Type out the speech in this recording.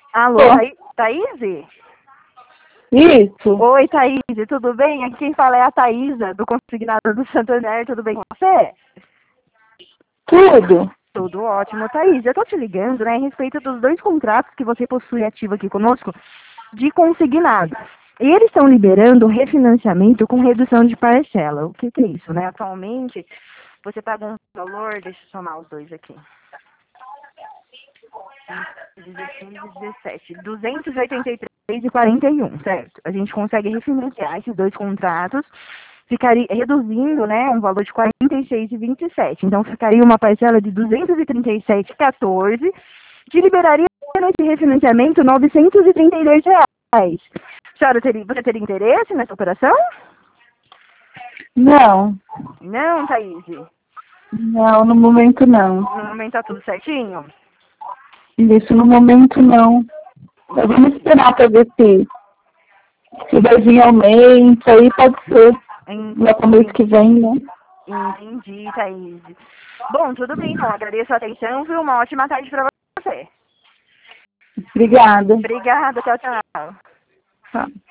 Alô, Tô. Thaís? Isso. Oi, Thaís, tudo bem? Aqui quem fala é a Thaísa, do Consignado do Santander, tudo bem com você? Tudo. Tudo ótimo, Thaís. Eu tô te ligando, né, a respeito dos 2 contratos que você possui ativo aqui conosco de consignado. E eles estão liberando refinanciamento com redução de parcela. O que é isso, né? Atualmente, você paga um valor, deixa eu somar os dois aqui. 16 e 17, 283,41, certo? A gente consegue refinanciar esses 2 contratos, ficaria reduzindo, né, um valor de 46,27. Então ficaria uma parcela de 237,14, que liberaria nesse refinanciamento R$ 932. Você teria interesse nessa operação? Não. Não, Thaís. Não, no momento não. No momento tá tudo certinho? Isso, no momento não. Eu vamos esperar para ver se vai vir aumento, aí pode ser no começo que vem, né? Entendi, Thaís. Bom, tudo bem, então. Agradeço a atenção. Foi uma ótima tarde para você. Obrigada. Obrigada, tchau, tchau. Tá.